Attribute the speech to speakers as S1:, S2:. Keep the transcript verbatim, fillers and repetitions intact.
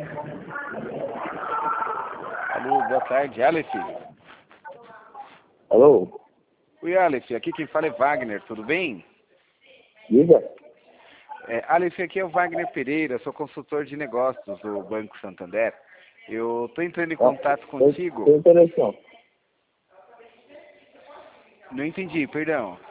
S1: Alô, boa tarde, Aleph.
S2: Alô?
S1: Oi, Aleph, aqui quem fala é Wagner, tudo bem?
S2: Diga.
S1: É, Aleph, aqui é o Wagner Pereira, sou consultor de negócios do Banco Santander. Eu estou entrando em contato contigo.
S2: Tem interessante.
S1: Não entendi, perdão.